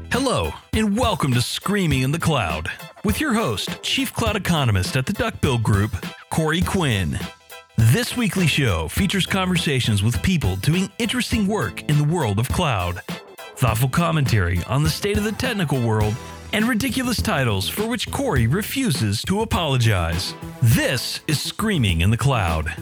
Hello, and welcome to Screaming in the Cloud with your host, Chief Cloud Economist at the Duckbill Group, Corey Quinn. This weekly show features conversations with people doing interesting work in the world of cloud, thoughtful commentary on the state of the technical world, and ridiculous titles for which Corey refuses to apologize. This is Screaming in the Cloud.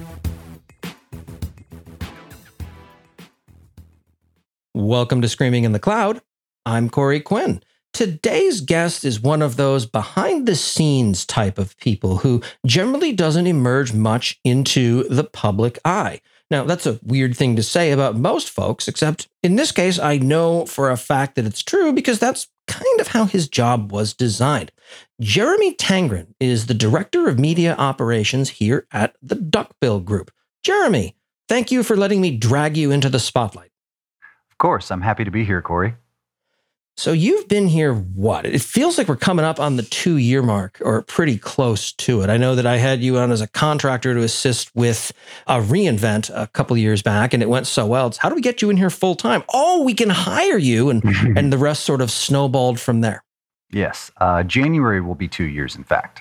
Welcome to Screaming in the Cloud. I'm Corey Quinn. Today's guest is one of those behind-the-scenes type of people who generally doesn't emerge much into the public eye. Now, that's a weird thing to say about most folks, except in this case, I know for a fact that it's true because that's kind of how his job was designed. Jeremy Tangren is the Director of Media Operations here at the Duckbill Group. Jeremy, thank you for letting me drag you into the spotlight. Of course, I'm happy to be here, Corey. So you've been here, what? It feels like we're coming up on the 2-year mark, or pretty close to it. I know that I had you on as a contractor to assist with a reInvent a couple of years back, and it went so well. It's, how do we get you in here full time? Oh, we can hire you, and the rest sort of snowballed from there. Yes, January will be 2 years, in fact.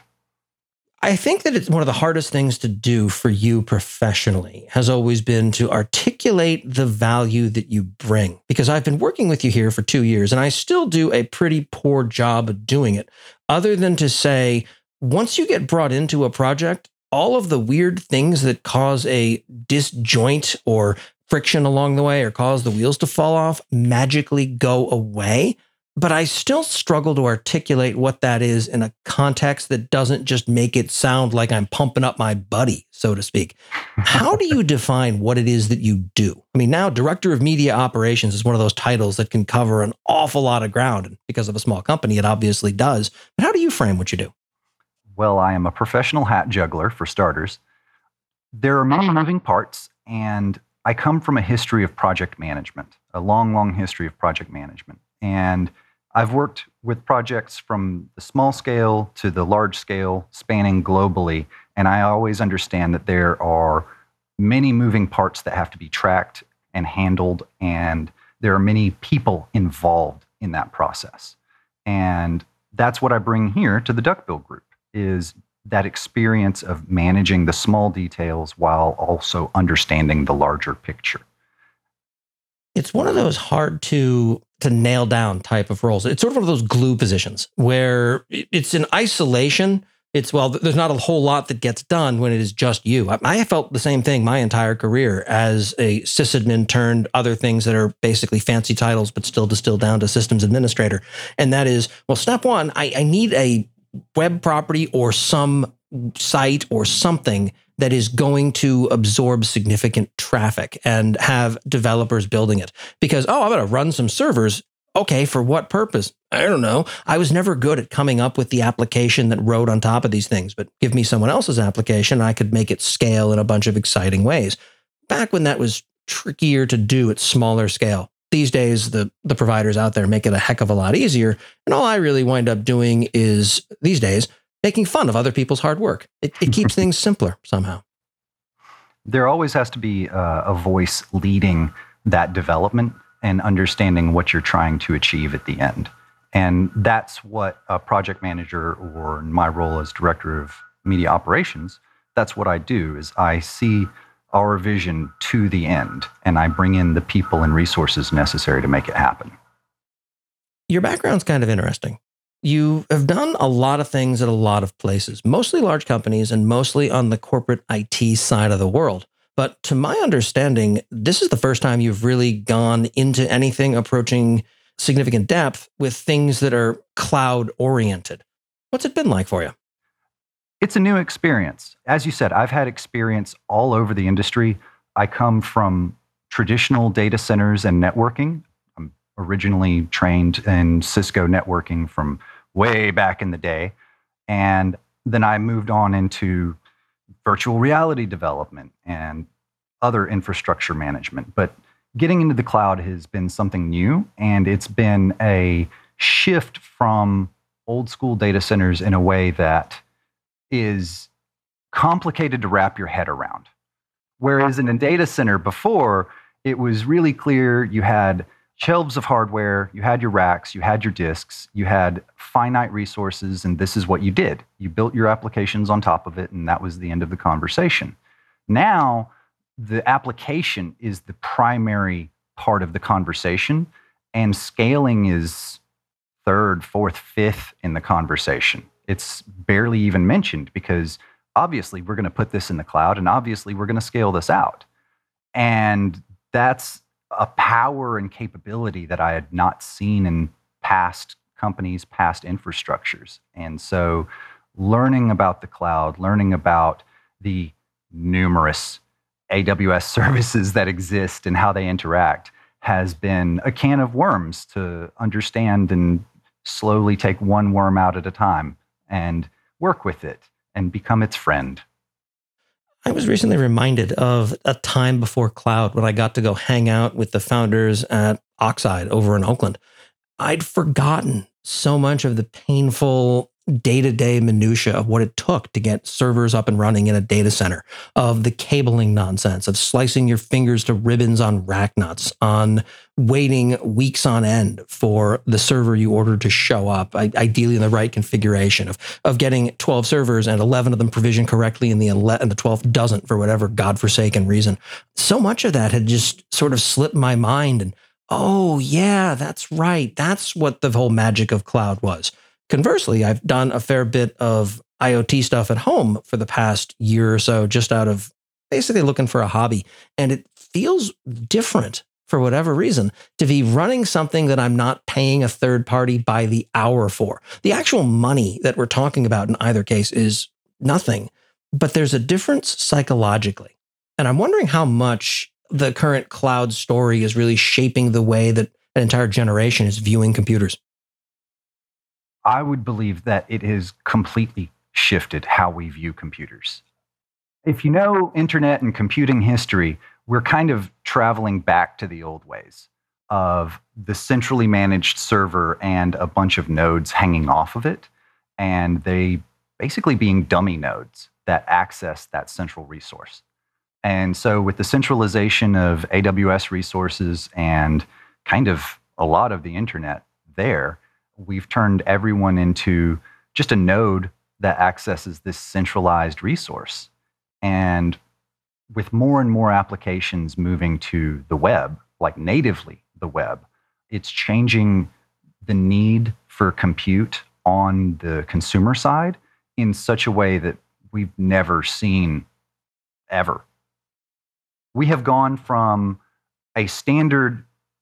I think that it's one of the hardest things to do for you professionally has always been to articulate the value that you bring. Because I've been working with you here for 2 years, and I still do a pretty poor job of doing it, other than to say, once you get brought into a project, all of the weird things that cause a disjoint or friction along the way or cause the wheels to fall off magically go away. But I still struggle to articulate what that is in a context that doesn't just make it sound like I'm pumping up my buddy, so to speak. How do you define what it is that you do? I mean, now Director of Media Operations is one of those titles that can cover an awful lot of ground. And because of a small company, it obviously does. But how do you frame what you do? Well, I am a professional hat juggler, for starters. There are many moving parts, and I come from a history of project management, a long, long history of project management. And I've worked with projects from the small scale to the large scale, spanning globally, and I always understand that there are many moving parts that have to be tracked and handled, and there are many people involved in that process. And that's what I bring here to the Duckbill Group, is that experience of managing the small details while also understanding the larger picture. It's one of those hard to nail down type of roles. It's sort of one of those glue positions where it's in isolation. It's, well, there's not a whole lot that gets done when it is just you. I felt the same thing my entire career as a sysadmin turned other things that are basically fancy titles, but still distilled down to systems administrator. And that is, well, step one, I need a web property or some site or something that is going to absorb significant traffic and have developers building it. Because, oh, I'm going to run some servers. Okay, for what purpose? I don't know. I was never good at coming up with the application that rode on top of these things, but give me someone else's application, and I could make it scale in a bunch of exciting ways. Back when that was trickier to do at smaller scale. These days, the providers out there make it a heck of a lot easier. And all I really wind up doing is, these days, making fun of other people's hard work. It keeps things simpler somehow. There always has to be a voice leading that development and understanding what you're trying to achieve at the end. And that's what a project manager, or in my role as Director of Media Operations, that's what I do, is I see our vision to the end, and I bring in the people and resources necessary to make it happen. Your background's kind of interesting. You have done a lot of things at a lot of places, mostly large companies and mostly on the corporate IT side of the world. But to my understanding, this is the first time you've really gone into anything approaching significant depth with things that are cloud-oriented. What's it been like for you? It's a new experience. As you said, I've had experience all over the industry. I come from traditional data centers and networking. I'm originally trained in Cisco networking from way back in the day. And then I moved on into virtual reality development and other infrastructure management. But getting into the cloud has been something new, and it's been a shift from old school data centers in a way that is complicated to wrap your head around. Whereas in a data center before, it was really clear you had shelves of hardware, you had your racks, you had your disks, you had finite resources, and this is what you did. You built your applications on top of it, and that was the end of the conversation. Now, the application is the primary part of the conversation, and scaling is third, fourth, fifth in the conversation. It's barely even mentioned because obviously we're going to put this in the cloud, and obviously we're going to scale this out. And that's a power and capability that I had not seen in past companies, past infrastructures. And so learning about the cloud, learning about the numerous AWS services that exist and how they interact has been a can of worms to understand and slowly take one worm out at a time and work with it and become its friend. I was recently reminded of a time before cloud when I got to go hang out with the founders at Oxide over in Oakland. I'd forgotten so much of the painful day-to-day minutia of what it took to get servers up and running in a data center, of the cabling nonsense, of slicing your fingers to ribbons on rack nuts, on waiting weeks on end for the server you ordered to show up, ideally in the right configuration, of getting 12 servers and 11 of them provisioned correctly and the 12th doesn't for whatever godforsaken reason. So much of that had just sort of slipped my mind, and oh yeah, that's right. That's what the whole magic of cloud was. Conversely, I've done a fair bit of IoT stuff at home for the past year or so, just out of basically looking for a hobby. And it feels different for whatever reason to be running something that I'm not paying a third party by the hour for. The actual money that we're talking about in either case is nothing, but there's a difference psychologically. And I'm wondering how much the current cloud story is really shaping the way that an entire generation is viewing computers. I would believe that it has completely shifted how we view computers. If you know internet and computing history, we're kind of traveling back to the old ways of the centrally managed server and a bunch of nodes hanging off of it, and they basically being dummy nodes that access that central resource. And so with the centralization of AWS resources and kind of a lot of the internet there, we've turned everyone into just a node that accesses this centralized resource. And with more and more applications moving to the web, like natively the web, it's changing the need for compute on the consumer side in such a way that we've never seen ever. We have gone from a standard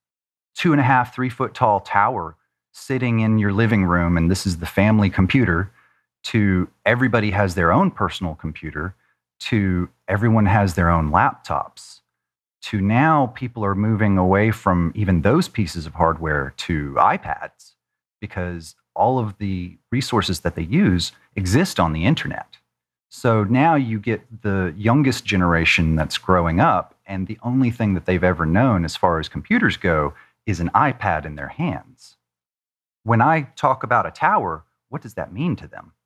2.5, 3 foot tall tower sitting in your living room, and this is the family computer, to everybody has their own personal computer, to everyone has their own laptops, to now people are moving away from even those pieces of hardware to iPads because all of the resources that they use exist on the internet. So now you get the youngest generation that's growing up, and the only thing that they've ever known as far as computers go is an iPad in their hands. When I talk about a tower, what does that mean to them?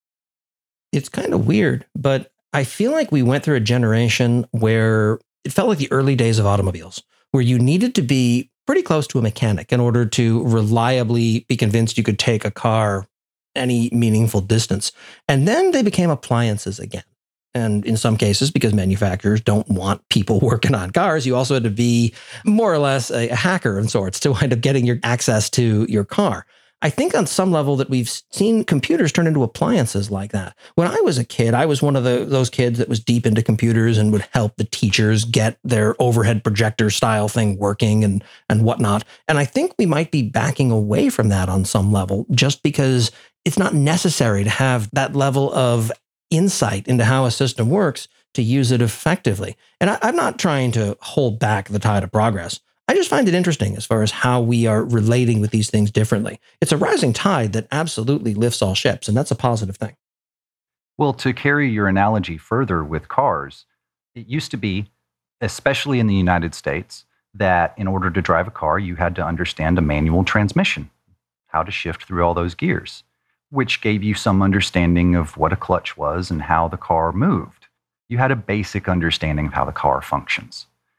It's kind of weird, but I feel like we went through a generation where it felt like the early days of automobiles, where you needed to be pretty close to a mechanic in order to reliably be convinced you could take a car any meaningful distance. And then they became appliances again. And in some cases, because manufacturers don't want people working on cars, you also had to be more or less a hacker of sorts to wind up getting your access to your car. I think on some level that we've seen computers turn into appliances like that. When I was a kid, I was one of those kids that was deep into computers and would help the teachers get their overhead projector style thing working and whatnot. And I think we might be backing away from that on some level just because it's not necessary to have that level of insight into how a system works to use it effectively. And I'm not trying to hold back the tide of progress. I just find it interesting as far as how we are relating with these things differently. It's a rising tide that absolutely lifts all ships, and that's a positive thing. Well, to carry your analogy further with cars, it used to be, especially in the United States, that in order to drive a car, you had to understand a manual transmission, how to shift through all those gears, which gave you some understanding of what a clutch was and how the car moved. You had a basic understanding of how the car functions.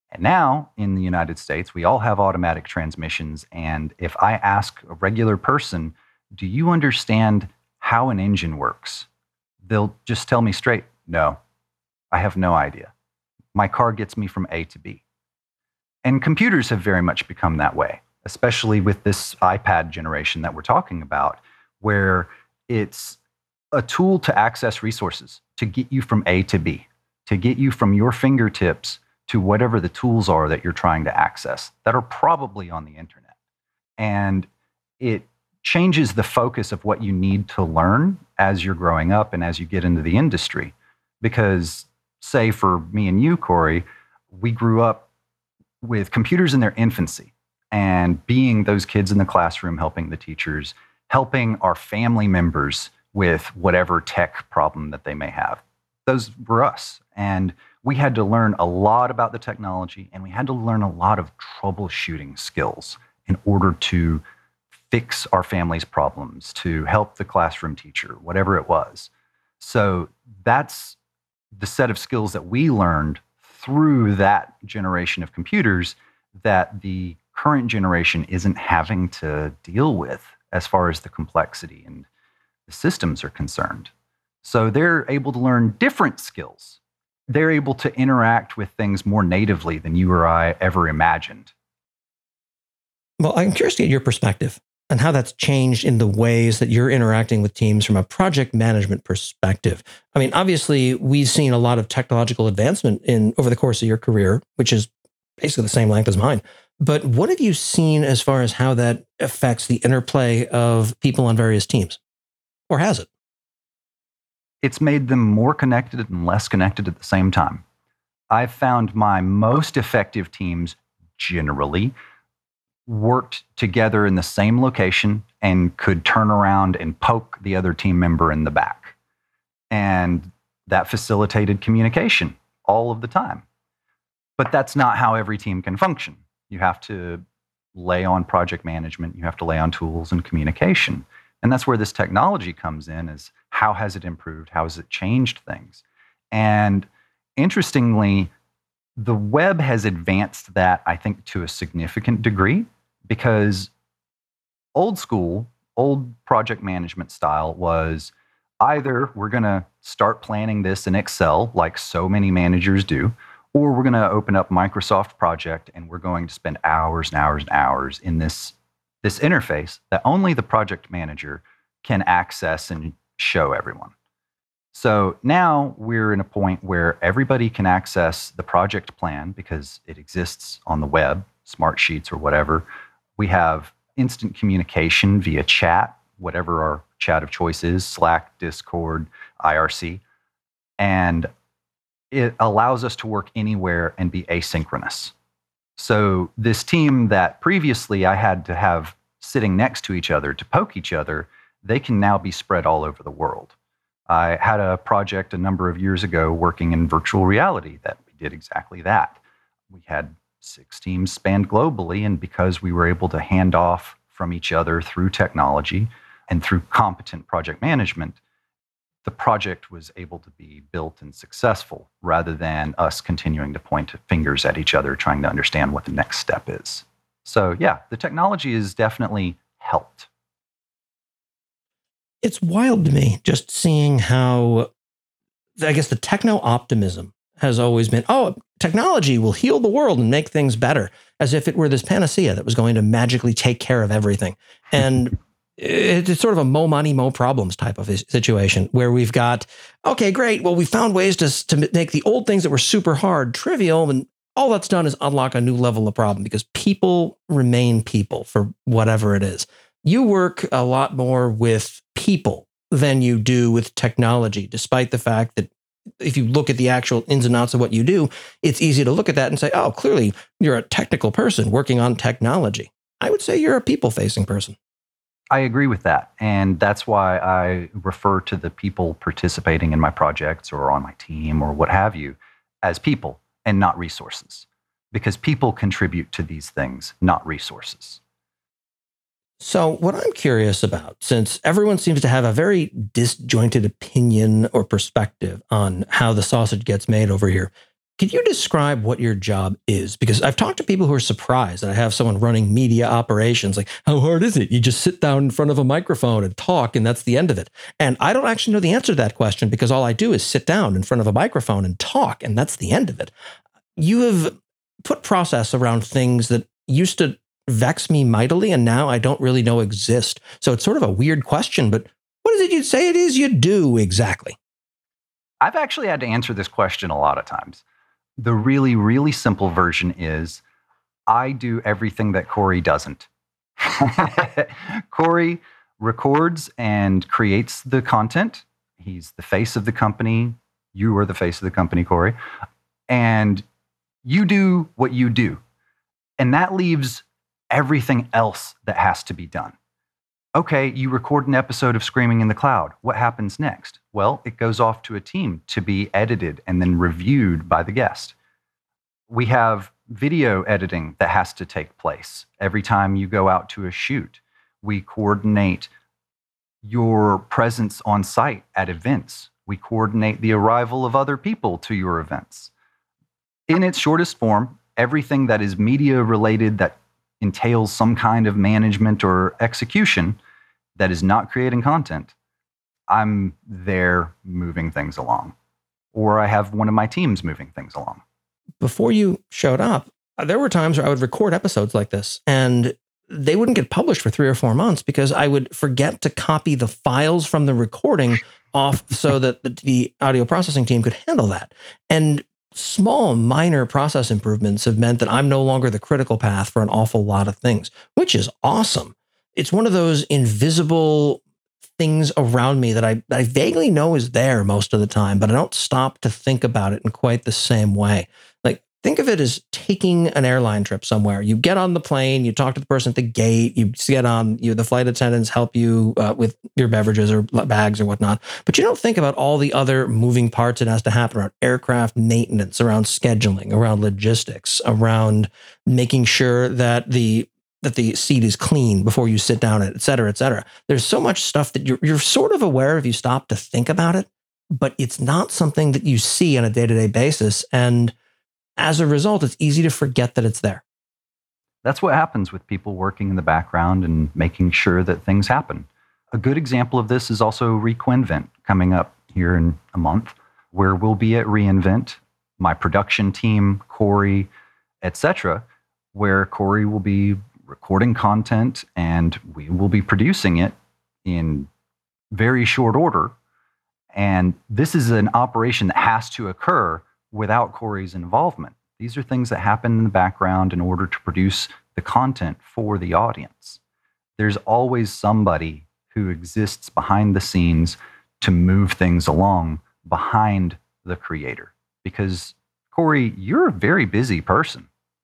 And now in the United States, we all have automatic transmissions. And if I ask a regular person, do you understand how an engine works? They'll just tell me straight, no, I have no idea. My car gets me from A to B. And computers have very much become that way, especially with this iPad generation that we're talking about, where it's a tool to access resources, to get you from A to B, to get you from your fingertips to whatever the tools are that you're trying to access that are probably on the internet. And it changes the focus of what you need to learn as you're growing up and as you get into the industry. Because, say, for me and you, Corey, we grew up with computers in their infancy and being those kids in the classroom, helping the teachers, helping our family members with whatever tech problem that they may have. Those were us. And we had to learn a lot about the technology, and we had to learn a lot of troubleshooting skills in order to fix our family's problems, to help the classroom teacher, whatever it was. So that's the set of skills that we learned through that generation of computers that the current generation isn't having to deal with as far as the complexity and the systems are concerned. So they're able to learn different skills. They're able to interact with things more natively than you or I ever imagined. Well, I'm curious to get your perspective and how that's changed in the ways that you're interacting with teams from a project management perspective. I mean, obviously, we've seen a lot of technological advancement over the course of your career, which is basically the same length as mine. But what have you seen as far as how that affects the interplay of people on various teams? Or has it? It's made them more connected and less connected at the same time. I've found my most effective teams generally worked together in the same location and could turn around and poke the other team member in the back. And that facilitated communication all of the time. But that's not how every team can function. You have to lay on project management, you have to lay on tools and communication. And that's where this technology comes in, is how has it improved? How has it changed things? And interestingly, the web has advanced that, I think, to a significant degree, because old school, old project management style was either we're going to start planning this in Excel like so many managers do, or we're going to open up Microsoft Project and we're going to spend hours and hours and hours in this interface that only the project manager can access and show everyone. So now we're in a point where everybody can access the project plan because it exists on the web, Smartsheets or whatever. We have instant communication via chat, whatever our chat of choice is, Slack, Discord, IRC. And it allows us to work anywhere and be asynchronous. So this team that previously I had to have sitting next to each other to poke each other, they can now be spread all over the world. I had a project a number of years ago working in virtual reality that we did exactly that. We had 6 teams spanned globally, and because we were able to hand off from each other through technology and through competent project management, the project was able to be built and successful rather than us continuing to point fingers at each other trying to understand what the next step is. So yeah, the technology has definitely helped. It's wild to me just seeing how, I guess, the techno-optimism has always been, oh, technology will heal the world and make things better, as if it were this panacea that was going to magically take care of everything. And it's sort of a mo money, mo problems type of situation where we've got, okay, great. Well, we found ways to make the old things that were super hard trivial. And all that's done is unlock a new level of problem because people remain people for whatever it is. You work a lot more with people than you do with technology, despite the fact that if you look at the actual ins and outs of what you do, it's easy to look at that and say, oh, clearly you're a technical person working on technology. I would say you're a people-facing person. I agree with that. And that's why I refer to the people participating in my projects or on my team or what have you as people and not resources. Because people contribute to these things, not resources. So what I'm curious about, since everyone seems to have a very disjointed opinion or perspective on how the sausage gets made over here, Could you describe what your job is? Because I've talked to people who are surprised that I have someone running media operations. Like, how hard is it? You just sit down in front of a microphone and talk, and that's the end of it. And I don't actually know the answer to that question because all I do is sit down in front of a microphone and talk, and that's the end of it. You have put process around things that used to vex me mightily, and now I don't really know exist. So it's sort of a weird question, but what is it you'd say it is you do exactly? I've actually had to answer this question a lot of times. The really, really simple version is I do everything that Corey doesn't. Corey records and creates the content. He's the face of the company. You are the face of the company, Corey. And you do what you do. And that leaves everything else that has to be done. Okay, you record an episode of Screaming in the Cloud. What happens next? Well, it goes off to a team to be edited and then reviewed by the guest. We have video editing that has to take place every time you go out to a shoot. We coordinate your presence on site at events. We coordinate the arrival of other people to your events. In its shortest form, everything that is media related that entails some kind of management or execution that is not creating content, I'm there moving things along. Or I have one of my teams moving things along. Before you showed up, there were times where I would record episodes like this and they wouldn't get published for 3 or 4 months because I would forget to copy the files from the recording off so that the audio processing team could handle that. And small, minor process improvements have meant that I'm no longer the critical path for an awful lot of things, which is awesome. It's one of those invisible things around me that I vaguely know is there most of the time, but I don't stop to think about it in quite the same way. Like, think of it as taking an airline trip somewhere. You get on the plane, you talk to the person at the gate, you get on, the flight attendants help you with your beverages or bags or whatnot. But you don't think about all the other moving parts that has to happen around aircraft maintenance, around scheduling, around logistics, around making sure that the seat is clean before you sit down, et cetera, et cetera. There's so much stuff that you're sort of aware if you stop to think about it, but it's not something that you see on a day-to-day basis. And as a result, it's easy to forget that it's there. That's what happens with people working in the background and making sure that things happen. A good example of this is also reQuinvent coming up here in a month, where we'll be at reInvent, my production team, Corey, etc., where Corey will be recording content and we will be producing it in very short order. And this is an operation that has to occur without Corey's involvement. These are things that happen in the background in order to produce the content for the audience. There's always somebody who exists behind the scenes to move things along behind the creator. Because, Corey, you're a very busy person.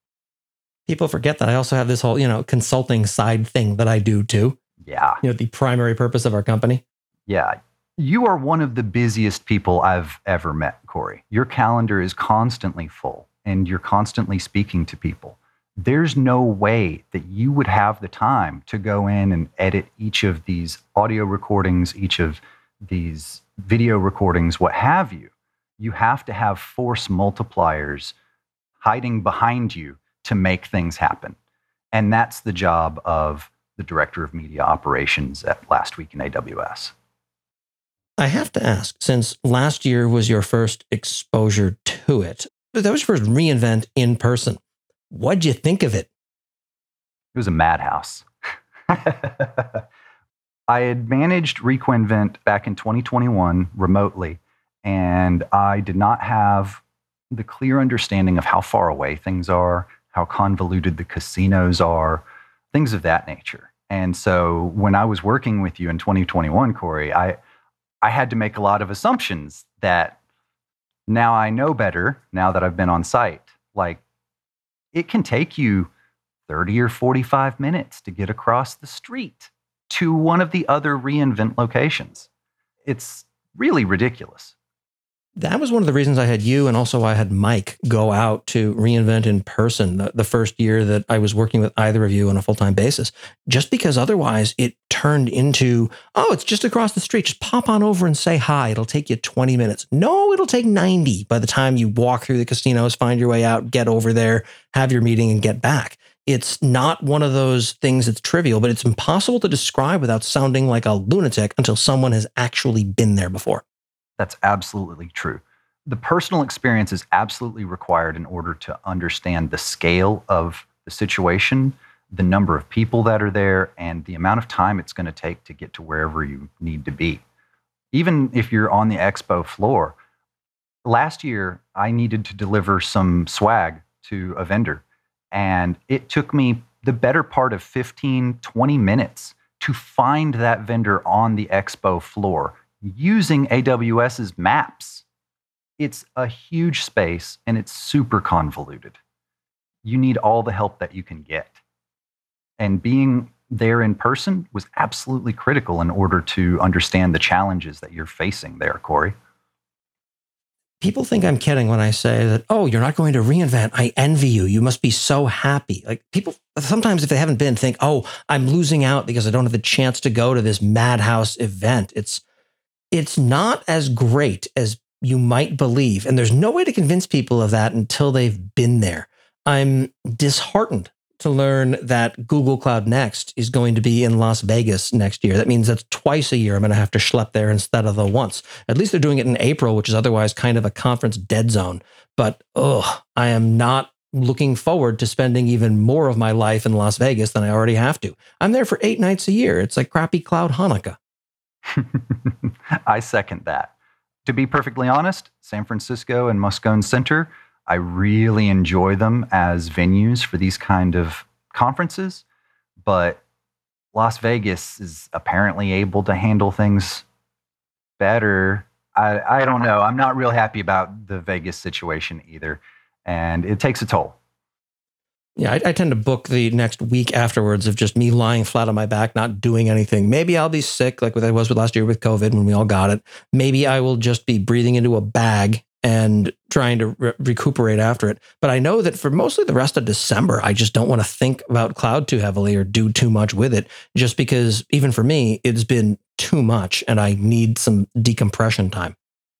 People forget that I also have this whole, consulting side thing that I do too. Yeah. The primary purpose of our company. Yeah. You are one of the busiest people I've ever met, Corey. Your calendar is constantly full and you're constantly speaking to people. There's no way that you would have the time to go in and edit each of these audio recordings, each of these video recordings, what have you. You have to have force multipliers hiding behind you to make things happen. And that's the job of the Director of Media Operations at Last Week in AWS. I have to ask, since last year was your first exposure to it, that was your first reInvent in person. What'd you think of it? It was a madhouse. I had managed reQuinvent back in 2021 remotely, and I did not have the clear understanding of how far away things are, how convoluted the casinos are, things of that nature. And so when I was working with you in 2021, Corey, I had to make a lot of assumptions that now I know better, now that I've been on site. Like, it can take you 30 or 45 minutes to get across the street to one of the other reInvent locations. It's really ridiculous. That was one of the reasons I had you and also I had Mike go out to reInvent in person the first year that I was working with either of you on a full-time basis, just because otherwise it turned into, oh, it's just across the street. Just pop on over and say hi. It'll take you 20 minutes. No, it'll take 90 by the time you walk through the casinos, find your way out, get over there, have your meeting and get back. It's not one of those things that's trivial, but it's impossible to describe without sounding like a lunatic until someone has actually been there before. That's absolutely true. The personal experience is absolutely required in order to understand the scale of the situation, the number of people that are there, and the amount of time it's going to take to get to wherever you need to be. Even if you're on the expo floor, last year I needed to deliver some swag to a vendor, and it took me the better part of 15, 20 minutes to find that vendor on the expo floor using AWS's maps. It's a huge space and it's super convoluted. You need all the help that you can get. And being there in person was absolutely critical in order to understand the challenges that you're facing there, Corey. People think I'm kidding when I say that, oh, you're not going to reInvent. I envy you. You must be so happy. Like people sometimes, if they haven't been, think, oh, I'm losing out because I don't have the chance to go to this madhouse event. It's not as great as you might believe. And there's no way to convince people of that until they've been there. I'm disheartened to learn that Google Cloud Next is going to be in Las Vegas next year. That means that's twice a year I'm going to have to schlep there instead of the once. At least they're doing it in April, which is otherwise kind of a conference dead zone. But I am not looking forward to spending even more of my life in Las Vegas than I already have to. I'm there for 8 nights a year. It's like crappy cloud Hanukkah. I second that. To be perfectly honest, San Francisco and Moscone Center, I really enjoy them as venues for these kind of conferences, but Las Vegas is apparently able to handle things better. I don't know. I'm not real happy about the Vegas situation either, and it takes a toll. Yeah, I tend to book the next week afterwards of just me lying flat on my back, not doing anything. Maybe I'll be sick like I was with last year with COVID when we all got it. Maybe I will just be breathing into a bag and trying to recuperate after it. But I know that for mostly the rest of December, I just don't want to think about cloud too heavily or do too much with it, just because even for me, it's been too much and I need some decompression time.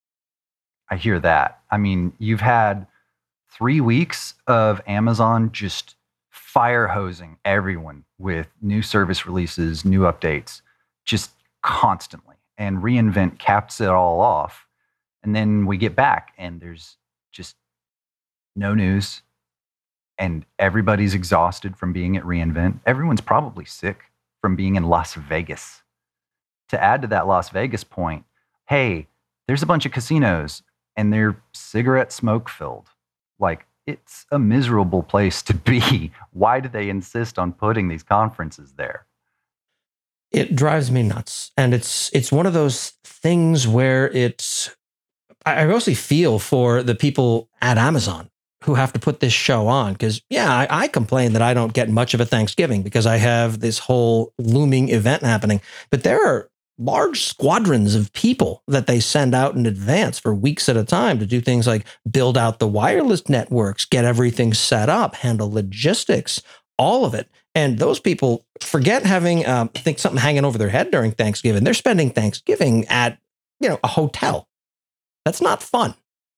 I hear that. I mean, you've had 3 weeks of Amazon just fire hosing everyone with new service releases, new updates, just constantly. And reInvent caps it all off. And then we get back and there's just no news. And everybody's exhausted from being at reInvent. Everyone's probably sick from being in Las Vegas. To add to that Las Vegas point, hey, there's a bunch of casinos and they're cigarette smoke filled. Like, it's a miserable place to be. Why do they insist on putting these conferences there? It drives me nuts. And it's one of those things where I mostly feel for the people at Amazon who have to put this show on. Because, yeah, I complain that I don't get much of a Thanksgiving because I have this whole looming event happening. But there are large squadrons of people that they send out in advance for weeks at a time to do things like build out the wireless networks, get everything set up, handle logistics, all of it. And those people forget having, think something hanging over their head during Thanksgiving. They're spending Thanksgiving at, a hotel. That's not fun.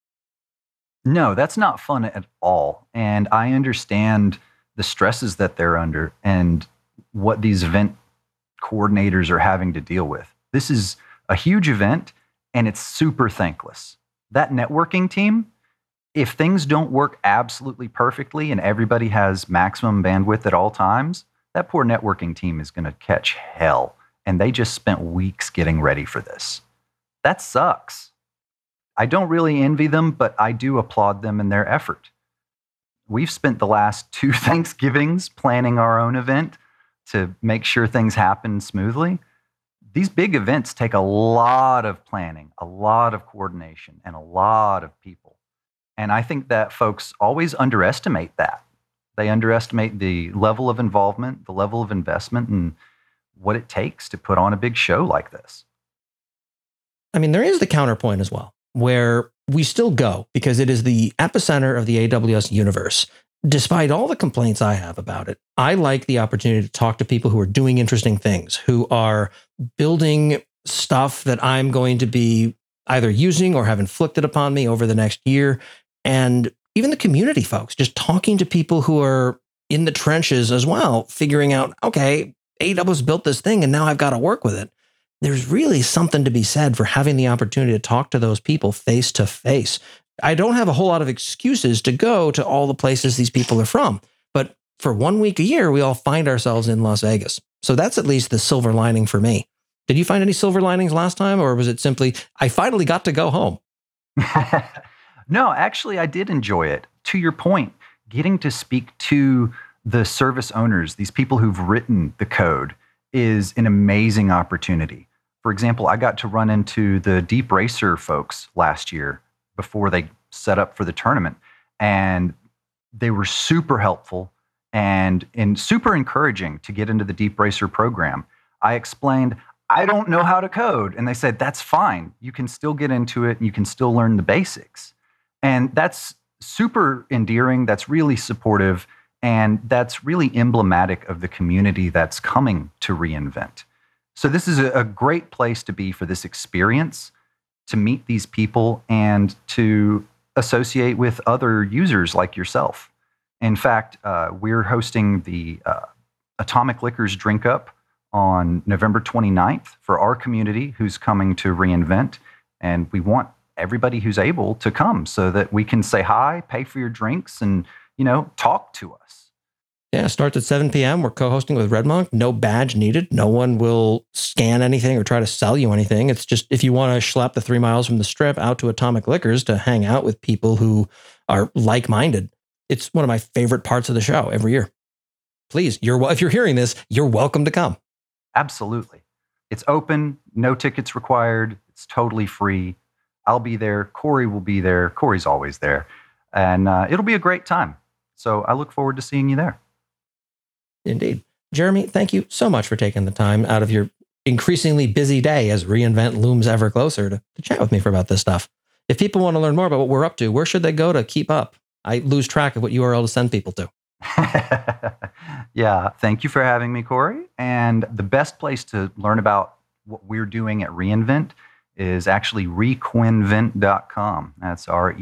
No, that's not fun at all. And I understand the stresses that they're under and what these event coordinators are having to deal with. This is a huge event and it's super thankless. That networking team, if things don't work absolutely perfectly and everybody has maximum bandwidth at all times, that poor networking team is going to catch hell. And they just spent weeks getting ready for this. That sucks. I don't really envy them, but I do applaud them in their effort. We've spent the last 2 Thanksgivings planning our own event to make sure things happen smoothly. These big events take a lot of planning, a lot of coordination, and a lot of people. And I think that folks always underestimate that. They underestimate the level of involvement, the level of investment, and what it takes to put on a big show like this. I mean, there is the counterpoint as well, where we still go because it is the epicenter of the AWS universe. Despite all the complaints I have about it, I like the opportunity to talk to people who are doing interesting things, who are building stuff that I'm going to be either using or have inflicted upon me over the next year. And even the community folks, just talking to people who are in the trenches as well, figuring out, okay, AWS built this thing and now I've got to work with it. There's really something to be said for having the opportunity to talk to those people face to face. I don't have a whole lot of excuses to go to all the places these people are from, but for 1 week a year, we all find ourselves in Las Vegas. So that's at least the silver lining for me. Did you find any silver linings last time, or was it simply, I finally got to go home? No, actually, I did enjoy it. To your point, getting to speak to the service owners, these people who've written the code, is an amazing opportunity. For example, I got to run into the Deep Racer folks last year before they set up for the tournament, and they were super helpful and super encouraging to get into the Deep Racer program. I explained, I don't know how to code, and they said, that's fine. You can still get into it, and you can still learn the basics. And that's super endearing, that's really supportive, and that's really emblematic of the community that's coming to reInvent. So this is a great place to be for this experience, to meet these people and to associate with other users like yourself. In fact, we're hosting the Atomic Liquors Drink Up on November 29th for our community who's coming to reInvent. And we want everybody who's able to come so that we can say hi, pay for your drinks, and, talk to us. Yeah, it starts at 7 p.m. We're co-hosting with Red Monk. No badge needed. No one will scan anything or try to sell you anything. It's just if you want to schlep the 3 miles from the Strip out to Atomic Liquors to hang out with people who are like-minded. It's one of my favorite parts of the show every year. Please, if you're hearing this, you're welcome to come. Absolutely. It's open, no tickets required. It's totally free. I'll be there. Corey will be there. Corey's always there. And it'll be a great time. So I look forward to seeing you there. Indeed. Jeremy, thank you so much for taking the time out of your increasingly busy day as reInvent looms ever closer to chat with me for about this stuff. If people want to learn more about what we're up to, where should they go to keep up? I lose track of what URL to send people to. Yeah, thank you for having me, Corey. And the best place to learn about what we're doing at reInvent is actually requinvent.com. That's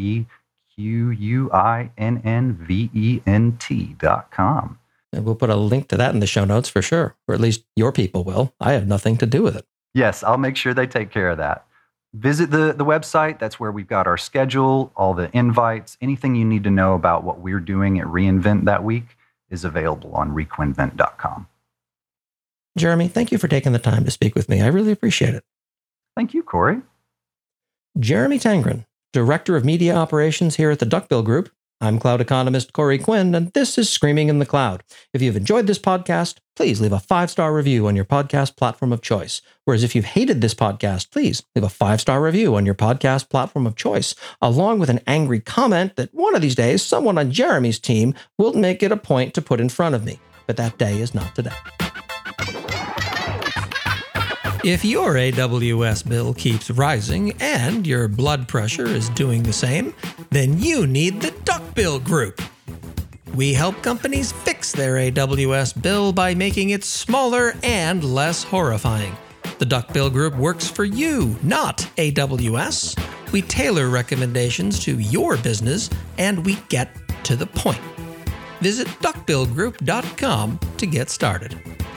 REQUINNVENT.com. And we'll put a link to that in the show notes for sure, or at least your people will. I have nothing to do with it. Yes, I'll make sure they take care of that. Visit the website. That's where we've got our schedule, all the invites, anything you need to know about what we're doing at reInvent that week is available on requinvent.com. Jeremy, thank you for taking the time to speak with me. I really appreciate it. Thank you, Corey. Jeremy Tangren, Director of Media Operations here at the Duckbill Group. I'm cloud economist Corey Quinn, and this is Screaming in the Cloud. If you've enjoyed this podcast, please leave a 5-star review on your podcast platform of choice. Whereas if you've hated this podcast, please leave a 5-star review on your podcast platform of choice, along with an angry comment that one of these days, someone on Jeremy's team will make it a point to put in front of me. But that day is not today. If your AWS bill keeps rising and your blood pressure is doing the same, then you need the Duckbill Group. We help companies fix their AWS bill by making it smaller and less horrifying. The Duckbill Group works for you, not AWS. We tailor recommendations to your business, and we get to the point. Visit duckbillgroup.com to get started.